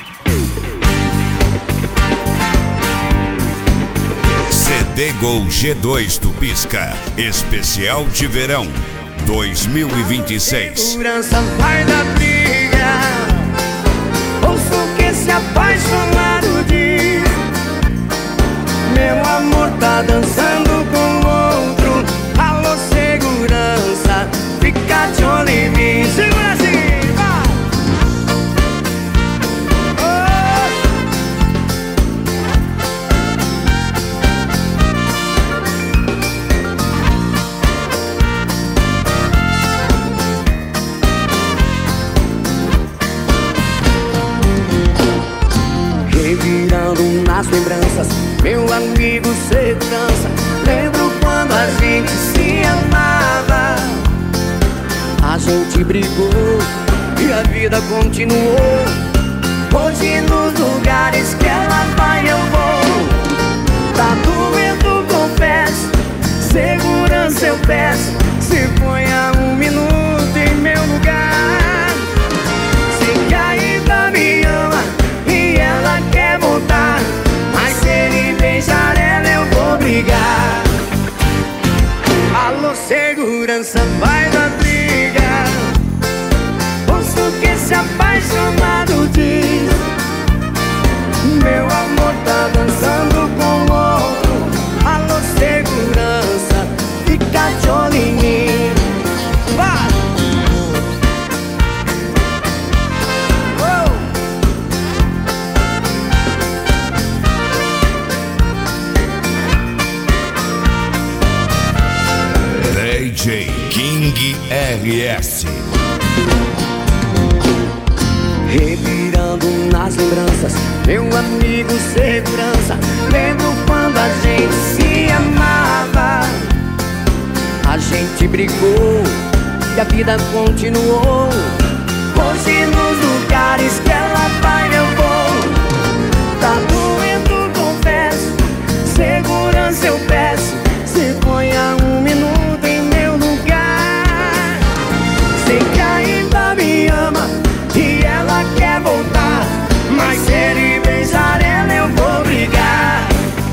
CD Gol G2 do Pisca, especial de verão 2026. Segurança vai da briga, ouço o que esse apaixonado diz. Meu amor tá dançando com outro. Alô, segurança, fica de olho em mim. Segura assim, vai! Revirando nas lembranças, meu amigo segurança. Lembro quando a gente se amava. A gente brigou e a vida continuou. Hoje nos lugares que ela vai eu vou. Tá doendo, confesso, segurança eu peço. Se ponha um minuto em meu lugar. Sei que ainda me ama e ela quer voltar, mas se ele beijar ela eu vou brigar. Alô, segurança, vai da briga, ouço o que esse apaixonado diz. Meu amor tá dançando com outro. Alô, segurança, fica de olho em mim. Vai! DJ King RS. Revirando nas lembranças, meu amigo segurança. Lembro quando a gente se amava. A gente brigou e a vida continuou. Hoje nos lugares que ela vai eu vou. Tá doendo, confesso, segurança eu peço. Se ponha um minuto em meu lugar. Sei que ainda me ama e ela quer voltar, mas se ele beijar ela eu vou brigar.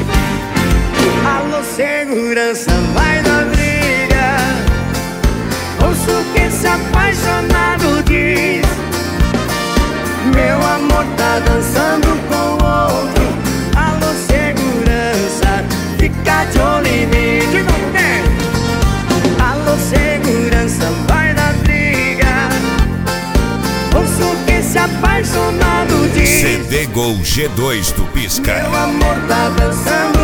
Alô, segurança, vai da briga, ouço o que esse apaixonado diz. Meu amor tá dançando com outro. Alô, segurança, fica de olho em mim. Alô, segurança, vai da briga, ouço o que esse apaixonado diz. CD Gol G2 do Pisca. Meu amor tá dançando